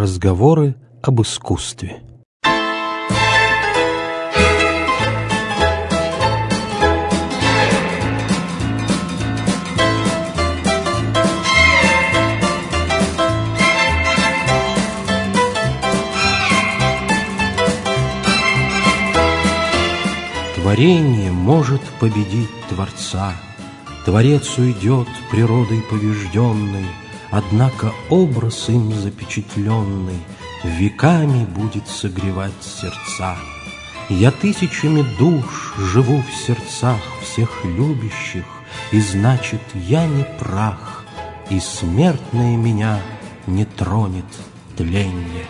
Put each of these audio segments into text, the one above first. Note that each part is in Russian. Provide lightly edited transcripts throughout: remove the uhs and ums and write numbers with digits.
Разговоры об искусстве. Творение может победить Творца, Творец уйдет природой побежденной, однако образ им запечатленный веками будет согревать сердца. Я тысячами душ живу в сердцах всех любящих, и значит, я не прах, и смертное меня не тронет тленье.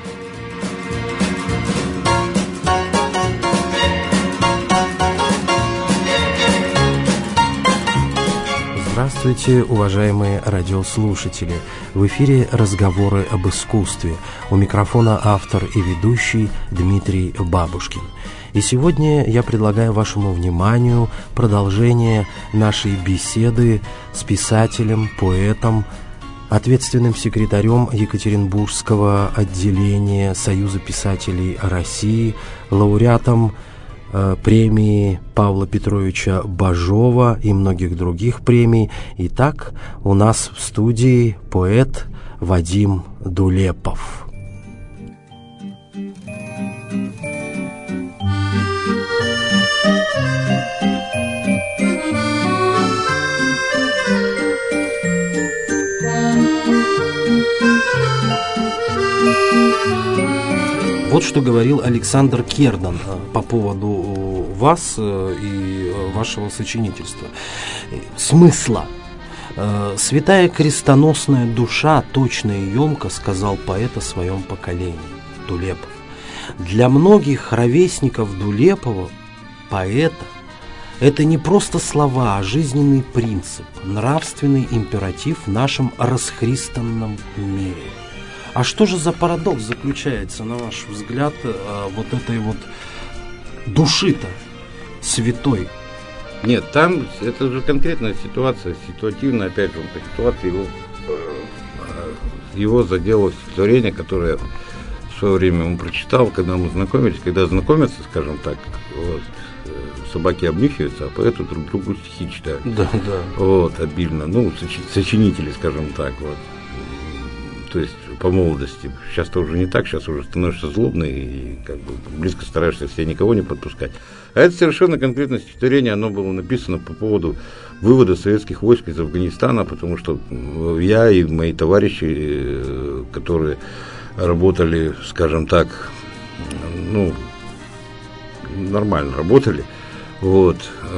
Здравствуйте, уважаемые радиослушатели! В эфире «Разговоры об искусстве». У микрофона автор и ведущий Дмитрий Бабушкин. И сегодня я предлагаю вашему вниманию продолжение нашей беседы с писателем, поэтом, ответственным секретарем Екатеринбургского отделения Союза писателей России, лауреатом премии Павла Петровича Бажова и многих других премий. Итак, у нас в студии поэт Вадим Дулепов. Вот что говорил Александр Кердан по поводу вас и вашего сочинительства. Смысла. «Святая крестоносная душа, точно и емко, сказал поэт о своем поколении». Дулепов. Для многих ровесников Дулепова, поэта, это не просто слова, а жизненный принцип, нравственный императив в нашем расхристанном мире. А что же за парадокс заключается, на ваш взгляд, вот этой вот души-то святой? Нет, там это уже конкретная ситуация, ситуативная, опять же, по ситуации его задело стихотворение, которое в свое время он прочитал, когда мы знакомились, когда знакомятся, скажем так, вот, собаки обнюхиваются, а поэты друг другу стихи читают. Да, да. Вот, обильно, ну, сочинители, скажем так, вот. То есть по молодости. Сейчас-то уже не так, сейчас уже становишься злобный и как бы близко стараешься к себе никого не подпускать. А это совершенно конкретное стихотворение, оно было написано по поводу вывода советских войск из Афганистана, потому что я и мои товарищи, которые работали, скажем так, ну, нормально работали, вот,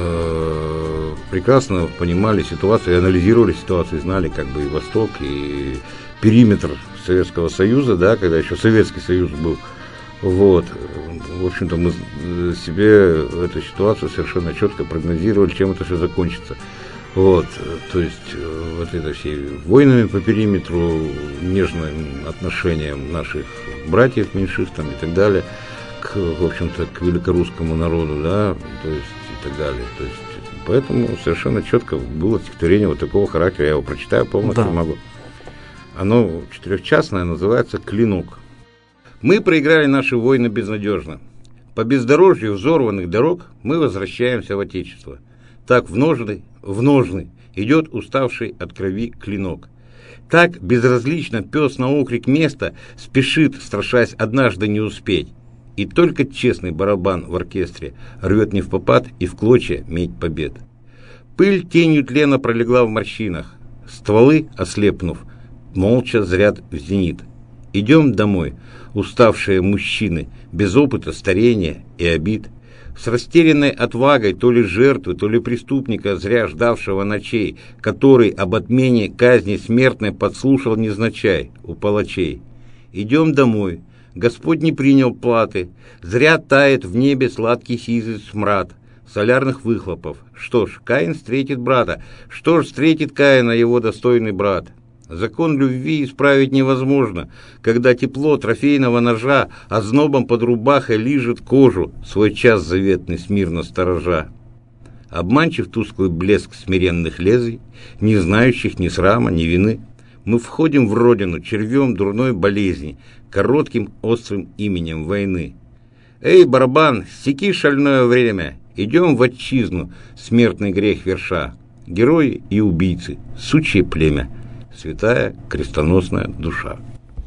прекрасно понимали ситуацию, анализировали ситуацию, знали как бы и Восток, и периметр Советского Союза, да, когда еще Советский Союз был. Вот. В общем-то, мы себе эту ситуацию совершенно четко прогнозировали, чем это все закончится. Вот. То есть, вот это все войнами по периметру, нежным отношением наших братьев меньших там и так далее, в общем-то, к великорусскому народу, да, то есть, и так далее. То есть, поэтому совершенно четко было стихотворение вот такого характера. Я его прочитаю полностью, могу. Оно четырехчастное, называется «Клинок». Мы проиграли наши войны безнадежно. По бездорожью взорванных дорог мы возвращаемся в Отечество. Так в ножны идет уставший от крови клинок. Так безразлично пес на окрик места спешит, страшась однажды не успеть. И только честный барабан в оркестре рвет невпопад и в клочья медь побед. Пыль тенью тлена пролегла в морщинах. Стволы, ослепнув, молча зрят в зенит. Идем домой, уставшие мужчины, без опыта старения и обид, с растерянной отвагой то ли жертвы, то ли преступника, зря ждавшего ночей, который об отмене казни смертной подслушал невзначай у палачей. Идем домой, Господь не принял платы, зря тает в небе сладкий сизый смрад солярных выхлопов. Что ж, Каин встретит брата, что ж встретит Каина его достойный брат? Закон любви исправить невозможно, когда тепло трофейного ножа ознобом под рубахой лижет кожу, свой час заветный смирно сторожа. Обманчив тусклый блеск смиренных лезвий, не знающих ни срама, ни вины, Мы входим в родину червем дурной болезни, коротким острым именем войны. Эй, барабан, секи шальное время, идем в отчизну, смертный грех верша. Герои и убийцы, сучье племя, святая крестоносная душа.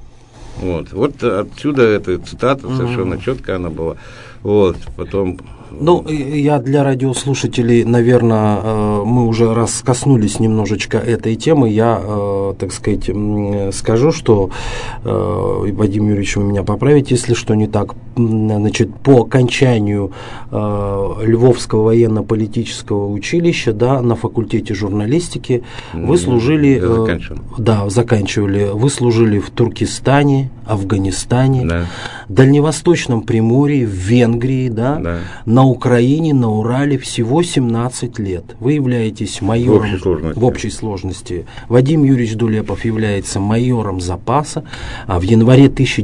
Вот отсюда эта цитата, совершенно четкая она была. Вот, потом... Ну, я для радиослушателей, наверное, мы уже раз коснулись немножечко этой темы, я, так сказать, скажу, что, Вадим Юрьевич, вы меня поправите, если что не так, значит, по окончанию Львовского военно-политического училища, да, на факультете журналистики, вы служили... заканчивали. Вы служили в Туркестане, Афганистане, Дальневосточном Приморье, в Венгрии, на Украине, на Урале всего 17 лет. Вы являетесь майором в общей сложности. Вадим Юрьевич Дулепов является майором запаса, а в январе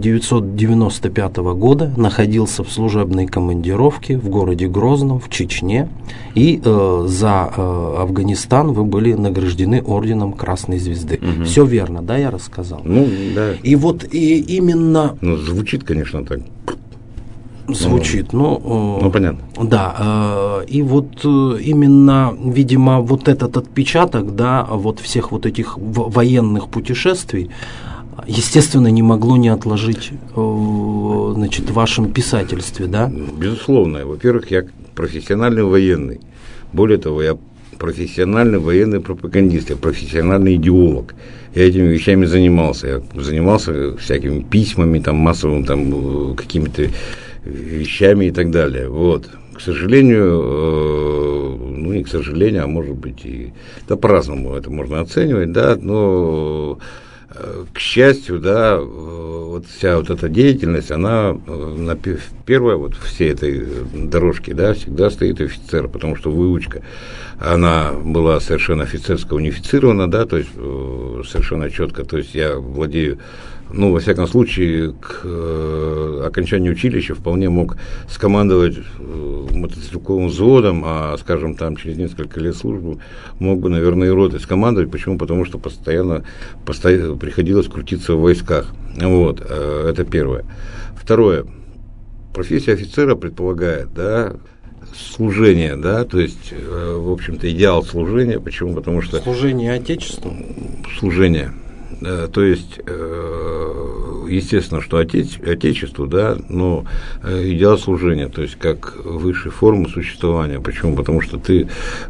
1995 года находился в служебной командировке в городе Грозном, в Чечне, и за Афганистан вы были награждены орденом Красной Звезды. Все верно, да, я рассказал? Ну, да. И вот именно... Ну, звучит, конечно, так. Звучит, понятно. Да, и вот именно, видимо, вот этот отпечаток, да, вот всех вот этих военных путешествий, естественно, не могло не отложить, значит, в вашем писательстве, да? Безусловно. Во-первых, я профессиональный военный. Более того, я профессиональный военный пропагандист, я профессиональный идеолог. Я этими вещами занимался. Я занимался всякими письмами, там, массовым, там, какими-то вещами и так далее. Вот. К сожалению, не к сожалению, а может быть и... Да, по-разному это можно оценивать, да, но... К счастью, да, вот вся вот эта деятельность, она первая вот всей этой дорожке, да, всегда стоит офицер, потому что выучка, она была совершенно офицерско унифицирована, да, то есть совершенно четко, то есть я владею, во всяком случае, к окончанию училища вполне мог скомандовать мотострелковым взводом, а, скажем, там через несколько лет службы мог бы, наверное, и ротой скомандовать. Почему? Потому что постоянно приходилось крутиться в войсках. Вот, это первое. Второе. Профессия офицера предполагает, да, служение, да, то есть, в общем-то, идеал служения. Почему? Потому что... Служение Отечеству? Служение. То есть, естественно, что Отечеству, да, но идеал служения, то есть как высшей формы существования. Почему? Потому что ты,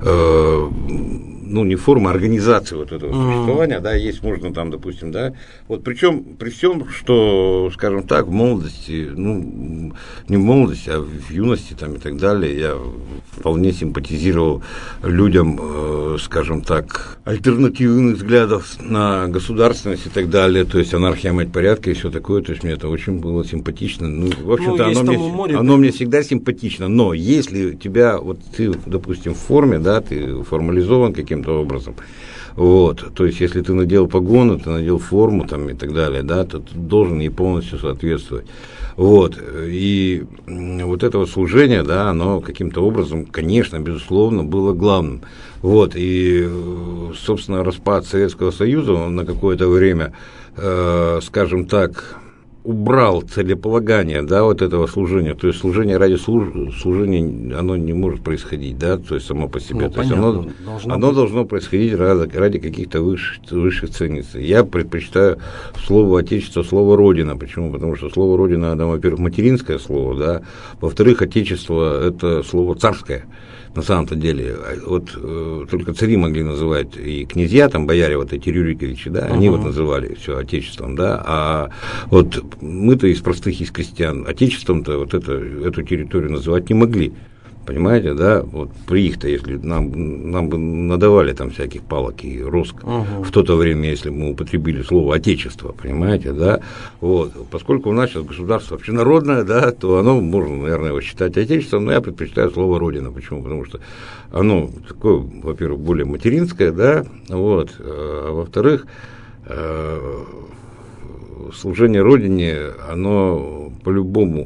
не форма, а организация вот этого существования, да, есть, можно там, допустим, да, вот причем при всем, что, скажем так, в молодости, не в молодости, а в юности там и так далее, я вполне симпатизировал людям, скажем так, альтернативных взглядов на государственность и так далее, то есть анархия, мать порядка и все такое, то есть мне это очень было симпатично, в общем-то, оно мне всегда симпатично, но если тебя, вот ты, допустим, в форме, да, ты формализован каким-то образом, вот, то есть если ты надел погоны, ты надел форму там и так далее, да, то ты должен ей полностью соответствовать. Вот, и вот это вот служение, да, оно каким-то образом, конечно, безусловно, было главным. Вот, и, собственно, распад Советского Союза, он на какое-то время, скажем так, убрал целеполагание, да, вот этого служения, то есть служение ради служения, оно не может происходить, да, то есть само по себе, то есть оно должно происходить ради каких-то высших ценностей. Я предпочитаю слово Отечество, слово Родина. Почему? Потому что слово Родина, оно, во-первых, материнское слово, да, во-вторых, Отечество – это слово царское. На самом-то деле, вот только цари могли называть, и князья, там, бояре, вот эти Рюриковичи, да, они вот называли все отечеством, да, а вот мы-то из простых, из крестьян, отечеством-то вот эту территорию называть не могли. Понимаете, да, вот при их-то, если нам бы надавали там всяких палок и роск в то время, если бы мы употребили слово «отечество», понимаете, да, вот, поскольку у нас сейчас государство общенародное, да, то оно можно, наверное, его считать отечеством, но я предпочитаю слово «родина». Почему? Потому что оно такое, во-первых, более материнское, да, вот, а во-вторых, служение Родине, оно по-любому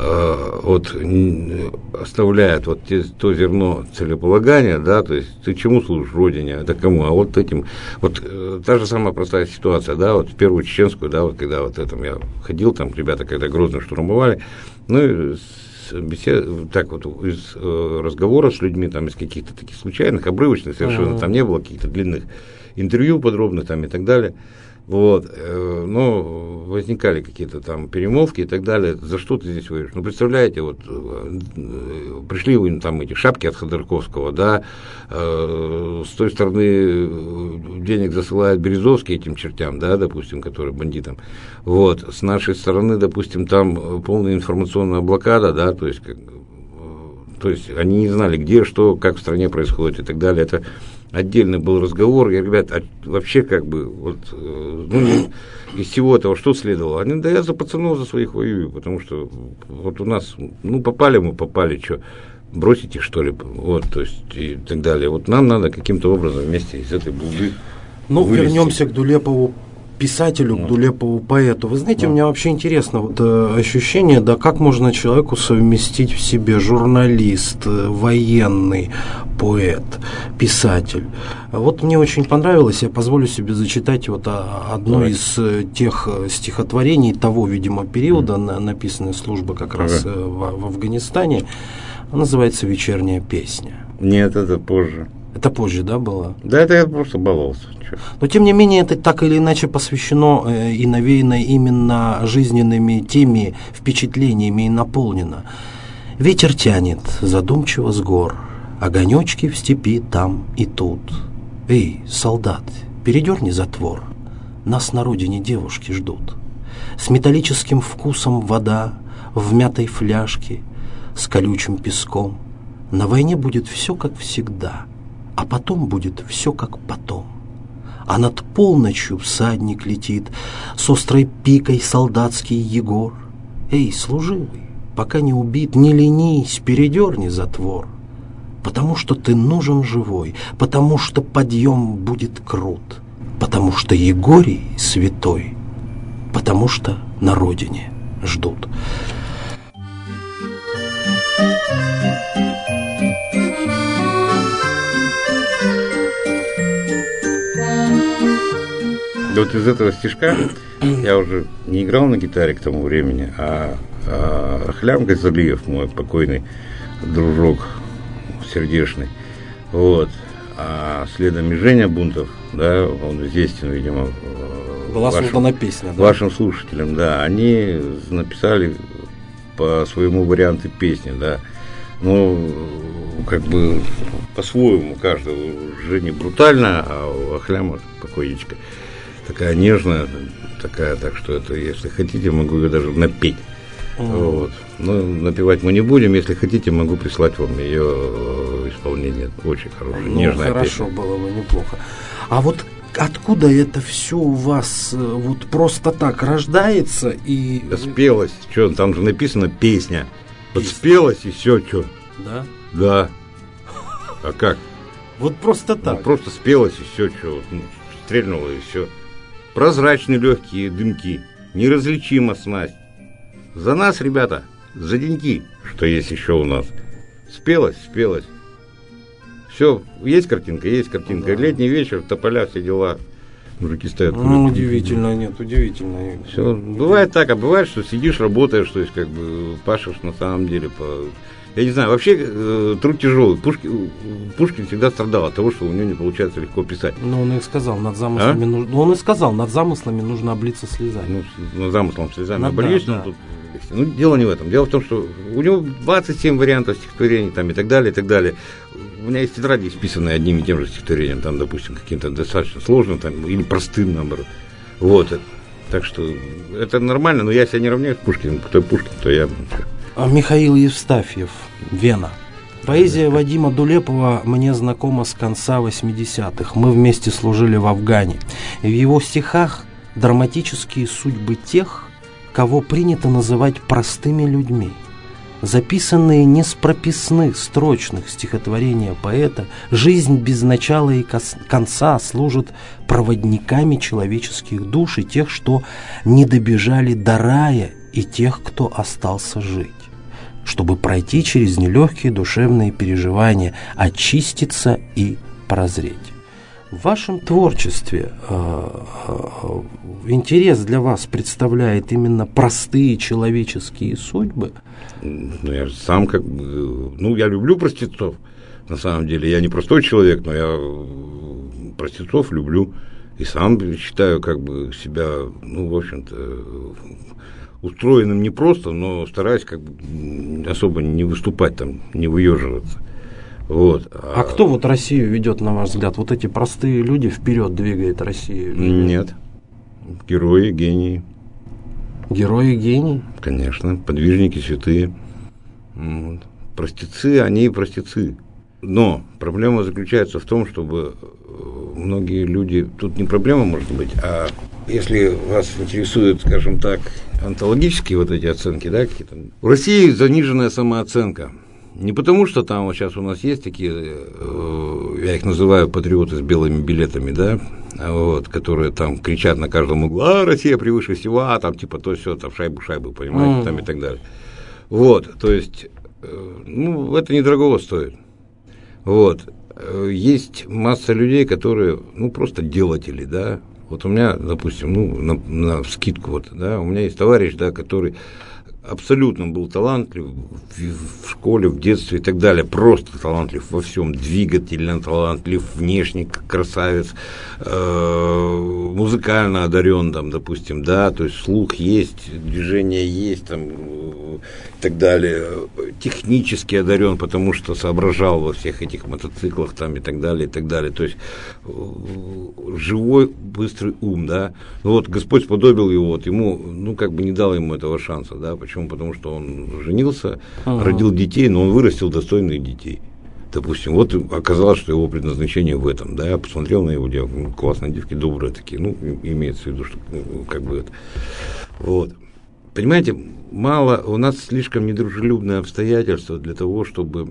оставляет то зерно целеполагания, да, то есть ты чему служишь, родине, это кому, а вот этим, та же самая простая ситуация, да, в первую чеченскую, да, когда я ходил, там ребята, когда Грозный штурмовали, из разговора с людьми, там, из каких-то таких случайных, обрывочных совершенно, там не было каких-то длинных интервью подробных там и так далее. Но возникали какие-то там перемолвки и так далее. За что ты здесь воюешь? Представляете, пришли там эти шапки от Ходорковского, да, с той стороны денег засылает Березовский этим чертям, да, допустим, которые бандитам. С нашей стороны, допустим, там полная информационная блокада, да, то есть они не знали, где, что, как в стране происходит и так далее. Это отдельный был разговор. Я, ребят, вообще из всего этого что следовало? Да я за пацанов за своих воюю, потому что у нас, попали, что, бросить их, что ли, то есть и так далее. Нам надо каким-то образом вместе из этой булды вылезти. Вернемся к Дулепову писателю, к Дулепову поэту. Вы знаете, у меня вообще интересно ощущение, да, как можно человеку совместить в себе журналист, военный, поэт, писатель. Мне очень понравилось, я позволю себе зачитать одно из тех стихотворений того, видимо, периода, написанной службой как раз в Афганистане. Она называется «Вечерняя песня». Нет, это позже. Это позже, да, было? Да, это я просто баловался. Но, тем не менее, это так или иначе посвящено и навеяно именно жизненными теми впечатлениями и наполнено. Ветер тянет задумчиво с гор, огонечки в степи там и тут. Эй, солдат, передерни затвор, нас на родине девушки ждут. С металлическим вкусом вода в мятой фляжке, с колючим песком. На войне будет все как всегда, а потом будет все как потом. А над полночью всадник летит, с острой пикой солдатский Егор. Эй, служивый, пока не убит, не ленись, передерни затвор. Потому что ты нужен живой, потому что подъем будет крут, потому что Егорий святой, потому что на родине ждут. Из этого стишка я уже не играл на гитаре к тому времени, а Ахлям Газалиев, мой покойный дружок сердечный, а следом и Женя Бунтов, да, он известен, видимо, была создана песня, да? Вашим слушателям, да, они написали по своему варианту песни, да, по-своему каждого. Женя брутально, а у Ахляма покойничка такая нежная, так что это, если хотите, могу ее даже напеть. Но напевать мы не будем, если хотите, могу прислать вам ее исполнение. Очень хорошая, нежная хорошо, песня. Было бы неплохо. А откуда это все у вас просто так рождается и... Да спелось, что там же написано песня. Спелось и все, что. Да? Да. А как? Просто так. Просто спелось и все, что. Стрельнуло и все. Прозрачные легкие дымки, неразличима снасть. За нас, ребята, за деньги, что есть еще у нас. Спелось. Все, есть картинка. Да. Летний вечер, тополя, все дела. Мужики стоят. Удивительно. Все, бывает так, а бывает, что сидишь, работаешь, то есть пашешь на самом деле Я не знаю, вообще труд тяжелый. Пушкин всегда страдал от того, что у него не получается легко писать. Но он и сказал, над замыслами над замыслами нужно облиться слезами. Над замыслом слезами обольюсь, да. Дело не в этом. Дело в том, что у него 27 вариантов стихотворений там, и так далее, и так далее. У меня есть тетради, исписанные одним и тем же стихотворением, там, допустим, каким-то достаточно сложным там, или простым, наоборот. Так что это нормально, но я себя не равняю с Пушкиным. Кто Пушкин, то я... Михаил Евстафьев, Вена. Поэзия Вадима Дулепова мне знакома с конца 80-х. Мы вместе служили в Афгане. В его стихах драматические судьбы тех, кого принято называть простыми людьми. Записанные не с прописных строчных стихотворения поэта, жизнь без начала и конца служат проводниками человеческих душ и тех, что не добежали до рая и тех, кто остался жить, чтобы пройти через нелегкие душевные переживания, очиститься и прозреть. В вашем творчестве интерес для вас представляет именно простые человеческие судьбы? Ну, я же сам я люблю простецов, на самом деле. Я не простой человек, но я простецов люблю. И сам считаю себя, в общем-то, устроенным не просто, но стараюсь особо не выступать там, не выеживаться. Вот. А кто вот Россию ведет, на ваш взгляд? Вот эти простые люди вперед двигает Россию? Нет. Герои, гении. Герои, гении? Конечно. Подвижники, святые. Вот. Простецы, они и простецы. Но проблема заключается в том, чтобы многие люди... Тут не проблема, может быть, а если вас интересуют, скажем так, онтологические вот эти оценки, да, какие-то... В России заниженная самооценка. Не потому, что там вот сейчас у нас есть такие, я их называю патриоты с белыми билетами, да, вот, которые там кричат на каждом углу: Россия превыше всего, там типа то все, там шайбу, понимаете, там и так далее. Вот, то есть, это недорого стоит. Вот, есть масса людей, которые, просто делатели, да. Вот у меня, допустим, на вскидку, вот, да, у меня есть товарищ, да, который абсолютно был талантлив в школе, в детстве и так далее, просто талантлив во всем, двигательно талантлив, внешне красавец, музыкально одарен, там, допустим, да, то есть слух есть, движение есть, там, и так далее, технически одарен, потому что соображал во всех этих мотоциклах, там, и так далее, то есть живой, быстрый ум, да, вот Господь сподобил его, вот ему, не дал ему этого шанса, да, почему? Потому что он женился, родил детей, но он вырастил достойных детей. Допустим, вот оказалось, что его предназначение в этом, да, я посмотрел на его девку, классные девки, добрые такие, имеется в виду, что это. Вот. Понимаете, мало, у нас слишком недружелюбные обстоятельства для того, чтобы,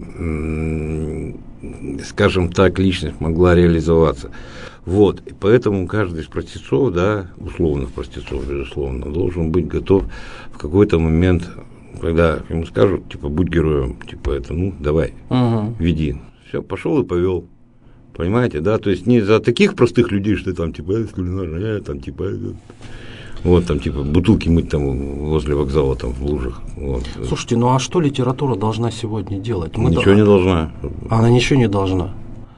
скажем так, личность могла реализоваться. Вот, и поэтому каждый из простецов, да, условных простецов, безусловно, должен быть готов в какой-то момент, когда ему скажут, будь героем, давай, веди. Все, пошел и повел. Понимаете, да, то есть не за таких простых людей, что там, бутылки мыть там возле вокзала, там, в лужах. Вот. Слушайте, а что литература должна сегодня делать? Ничего не должна. Она ничего не должна.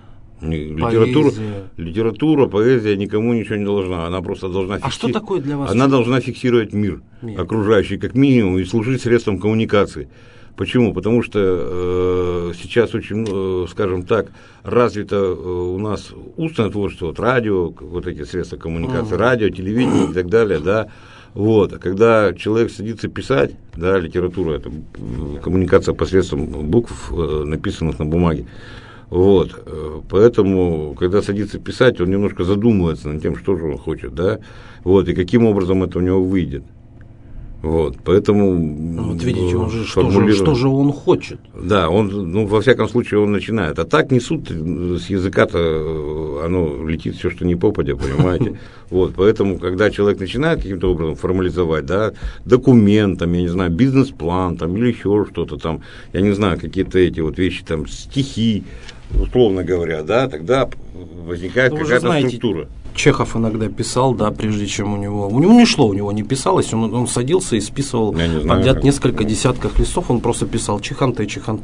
Литература, поэзия никому ничего не должна. Она просто должна фиксировать. А что такое для вас? Она должна фиксировать мир окружающий, как минимум, и служить средством коммуникации. Почему? Потому что сейчас очень, скажем так, развито у нас устное творчество, вот радио, вот эти средства коммуникации, радио, телевидение и так далее, да. Вот. А когда человек садится писать, да, литература – это коммуникация посредством букв, написанных на бумаге. Вот, поэтому, когда садится писать, он немножко задумывается над тем, что же он хочет, да, вот, и каким образом это у него выйдет. Вот, поэтому... Вот видите, он же, что же он хочет? Да, он, во всяком случае, он начинает. А так несут с языка-то, оно летит все, что не попадя, понимаете? Вот, поэтому, когда человек начинает каким-то образом формализовать, да, документ, там, я не знаю, бизнес-план, там, или еще что-то там, я не знаю, какие-то эти вот вещи, там, стихи, условно говоря, да, тогда возникает какая-то структура. Чехов иногда писал, да, прежде чем у него не шло, у него не писалось, он садился и списывал подряд несколько десятков листов, он просто писал чеханте,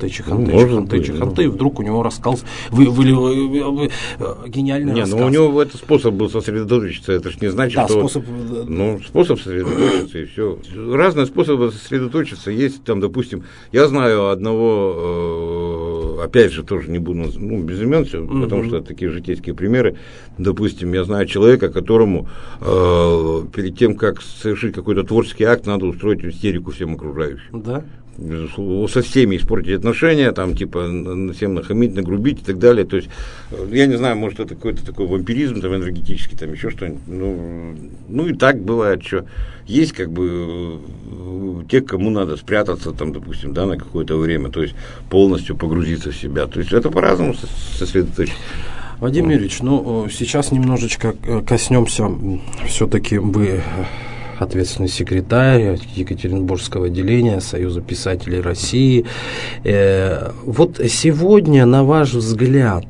и вдруг у него раскался, гениальный рассказ. У него это способ был сосредоточиться, это же не значит, что... способ сосредоточиться, и все. Разные способы сосредоточиться есть, там, допустим, я знаю одного, опять же, тоже не буду, без имен, потому что это такие житейские примеры, допустим, я знаю человека, которому перед тем, как совершить какой-то творческий акт, надо устроить истерику всем окружающим. Да? Со всеми испортить отношения, там, всем нахамить, нагрубить и так далее. То есть, я не знаю, может, это какой-то такой вампиризм, там, энергетический, там, еще что-нибудь. И так бывает, что есть, те, кому надо спрятаться, там, допустим, да, на какое-то время, то есть, полностью погрузиться в себя. То есть, это по-разному сосредоточить. Вадим Юрьевич, сейчас немножечко коснемся, все-таки вы ответственный секретарь Екатеринбургского отделения Союза писателей России. Вот сегодня, на ваш взгляд,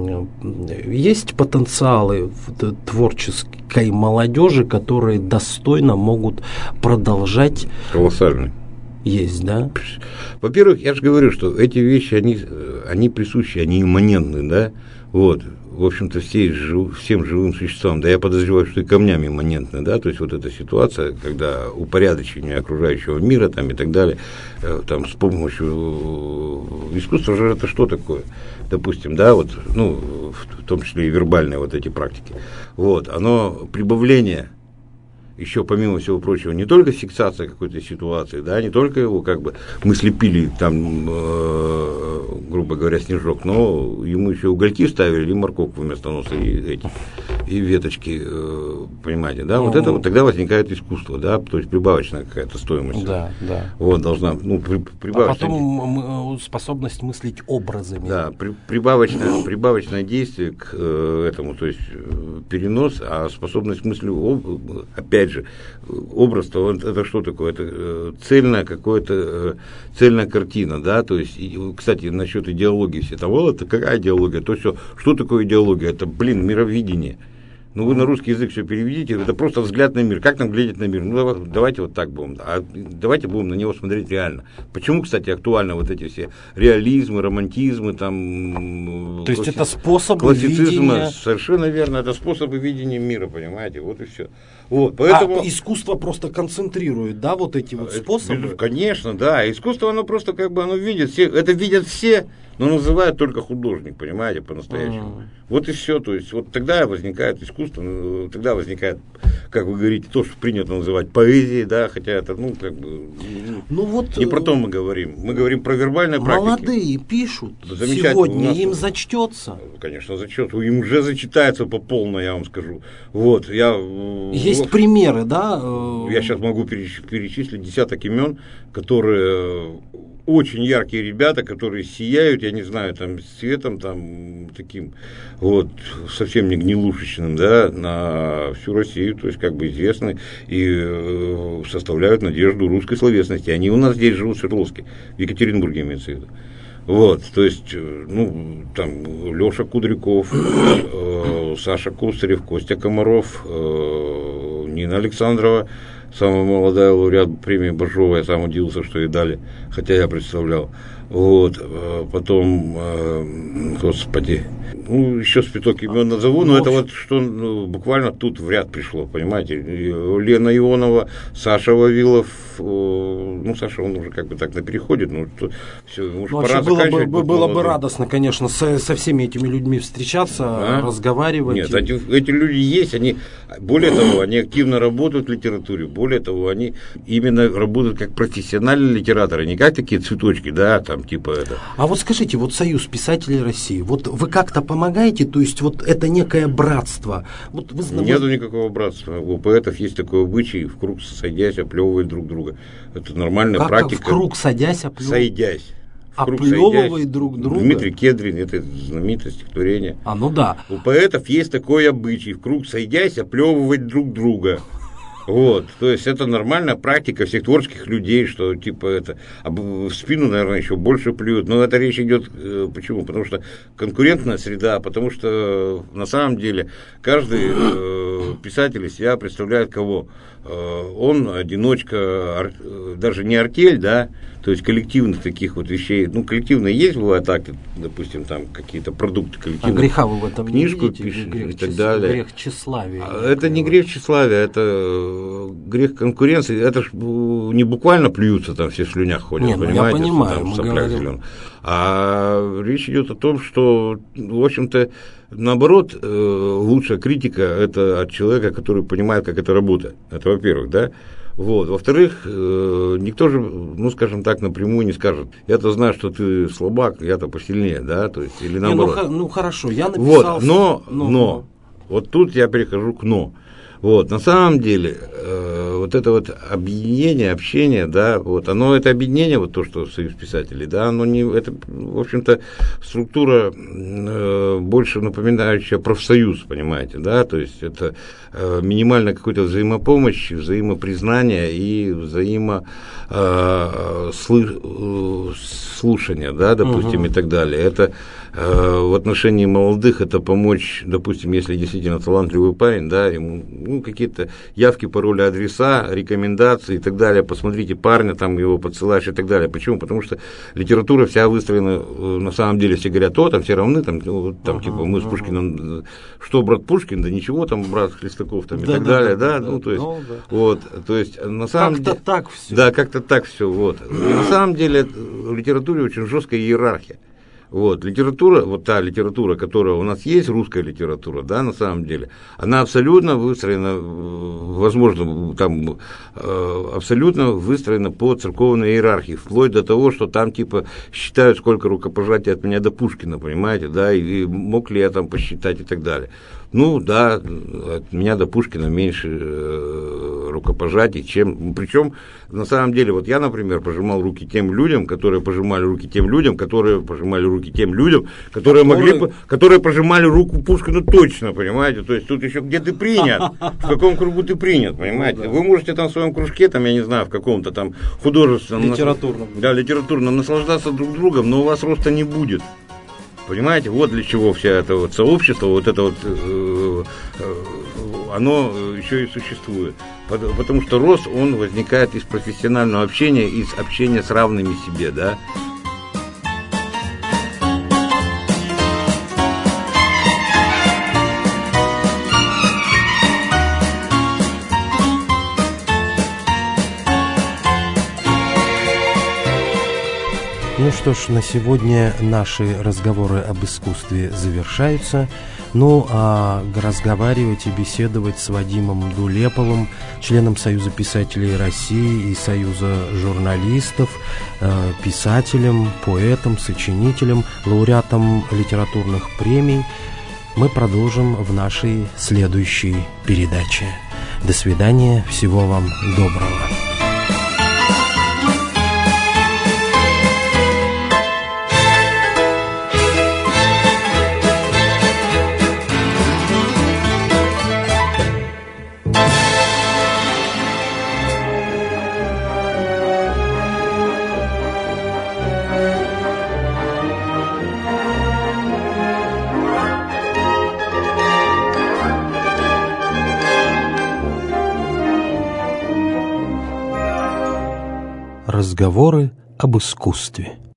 есть потенциалы в творческой молодежи, которые достойно могут продолжать? Колоссальный. Есть, да? Во-первых, я же говорю, что эти вещи, они присущи, они имманентны, да, вот, в общем-то, всем живым существам, да, я подозреваю, что и камням имманентны, да, то есть вот эта ситуация, когда упорядочение окружающего мира там и так далее, там с помощью искусства же это что такое? Допустим, да, вот, ну, в том числе и вербальные вот эти практики, вот, оно прибавление. Еще, помимо всего прочего, не только фиксация какой-то ситуации, да, не только его, как бы, мы слепили там, грубо говоря, снежок, но ему еще угольки ставили и морковку вместо носа, и веточки, понимаете, да, вот это вот тогда возникает искусство, да, то есть прибавочная какая-то стоимость. Да, да. Вот, должна, ну, прибавочная. А потом способность мыслить образами. Да, прибавочное действие к этому, то есть перенос, а способность мысли, опять же, образ-то, это что такое? Это цельная картина, да, то есть, кстати, насчет идеологии все там, вот, какая идеология, то все, что такое идеология? Это, мировидение. Ну, вы на русский язык все переведите, это просто взгляд на мир. Как нам глядеть на мир? Ну, давайте вот так будем. А давайте будем на него смотреть реально. Почему, кстати, актуальны вот эти все реализмы, романтизмы, там... То есть это способы видения... Совершенно верно, это способы видения мира, понимаете, вот и все. Вот, поэтому... А искусство просто концентрирует, да, вот эти вот способы? Конечно, да. Искусство, оно просто как бы, оно видит все, это видят все, но называют только художник, понимаете, по-настоящему. Вот и все, то есть вот тогда возникает искусство, тогда возникает, как вы говорите, то, что принято называть поэзией, да, хотя это, ну, как бы, вот, не про то мы говорим про вербальные практики. Молодые пишут, сегодня им зачтется. Конечно, зачтется, им уже зачитается по полной, я вам скажу. Вот, есть примеры, да? Я сейчас могу перечислить десяток имен, которые... Очень яркие ребята, которые сияют, я не знаю, там, цветом, там, таким, вот, совсем не гнилушечным, да, на всю Россию, то есть, как бы известны и составляют надежду русской словесности. Они у нас здесь живут в Свердловске, в Екатеринбурге имеется в виду. Вот, то есть, ну, там, Леша Кудряков, Саша Кустарев, Костя Комаров, Нина Александрова, самая молодая лауреат премии Боржова, я сам удивился, что ей дали, хотя я представлял. Вот, потом, господи, ну, еще спиток имен назову, но это вот что буквально тут в ряд пришло, понимаете. Лена Ионова, Саша Вавилов, ну, Саша, он уже как бы так на переходе, ну, все, уже пора заканчивать. Было бы радостно, конечно, со всеми этими людьми встречаться, разговаривать. Нет, эти люди есть, они, более того, они активно работают в литературе, более того, они именно работают как профессиональные литераторы, не как такие цветочки, да, там, типа это. А вот скажите, вот Союз писателей России, вот вы как-то помогаете, то есть вот это некое братство? Вот Нету никакого братства. У поэтов есть такой обычай, в круг сойдясь, оплевывают друг друга. Это нормальная практика. В круг садясь, Сойдясь. Оплевывает друг друга. Дмитрий Кедрин, это знаменитое стихотворение. Ну да. У поэтов есть такой обычай, в круг сойдясь, оплевывать друг друга. Вот, то есть это нормальная практика всех творческих людей, что типа это, в спину, наверное, еще больше плюют, но это речь идет, почему? Потому что конкурентная среда, потому что на самом деле каждый писатель из себя представляет кого? Он одиночка, даже не артель, да, то есть коллективных таких вот вещей, ну, коллективные есть, бывают так, допустим, там какие-то продукты коллективные. А греха вы в этом книжку не видите? Пишешь и так далее. Грех тщеславия. Это не грех тщеславия, это грех конкуренции, это ж не буквально плюются, там все в слюнях ходят, нет, понимаете? Я понимаю, там, говорим. А речь идет о том, что, в общем-то, наоборот, лучшая критика – это от человека, который понимает, как это работает. Это во-первых, да? Вот. Во-вторых, никто же, ну, скажем так, напрямую не скажет. Я-то знаю, что ты слабак, я-то посильнее, да? То есть, или наоборот. Ну, хорошо, я написал… Вот, но, вот тут я перехожу к «но». Вот, на самом деле, вот это вот объединение, общение, да, вот оно, это объединение, вот то, что Союз писателей, да, оно не, это, в общем-то, структура больше напоминающая профсоюз, понимаете, да, то есть это минимально какой-то взаимопомощь, взаимопризнание и взаимослушание, да, допустим, и так далее. Это в отношении молодых это помочь, допустим, если действительно талантливый парень, да, ему какие-то явки, пароли, адреса, рекомендации и так далее, посмотрите парня, там его подсылаешь и так далее. Почему? Потому что литература вся выстроена, на самом деле все говорят, там все равны, там типа мы с Пушкиным, что брат Пушкин, да ничего, там брат Хлестаков, там и так далее, да, ну то есть, вот, то есть на самом деле... Как-то так все. Да, как-то так все, вот. И на самом деле в литературе очень жесткая иерархия. Вот, литература, вот та литература, которая у нас есть, русская литература, да, на самом деле, она абсолютно выстроена, возможно, там, абсолютно выстроена по церковной иерархии, вплоть до того, что там, типа, считают, сколько рукопожатий от меня до Пушкина, понимаете, да, и мог ли я там посчитать и так далее. Ну, да, от меня до Пушкина меньше рукопожатий, чем... Причем, на самом деле, вот я, например, пожимал руки тем людям, которые пожимали руки тем людям, которые пожимали руки тем людям, которые пожимали руку Пушкину точно, понимаете? То есть, тут еще где ты принят, в каком кругу ты принят, понимаете? Вы можете там в своем кружке, там, я не знаю, в каком-то там художественном... Литературном. Да, литературном, наслаждаться друг другом, но у вас роста не будет. Понимаете, вот для чего вся это вот сообщество, вот это вот, оно еще и существует. Потому что рост, он возникает из профессионального общения, из общения с равными себе, да. Ну что ж, на сегодня наши разговоры об искусстве завершаются. Ну, а разговаривать и беседовать с Вадимом Дулеповым, членом Союза писателей России и Союза журналистов, писателем, поэтом, сочинителем, лауреатом литературных премий, мы продолжим в нашей следующей передаче. До свидания, всего вам доброго. Разговоры об искусстве.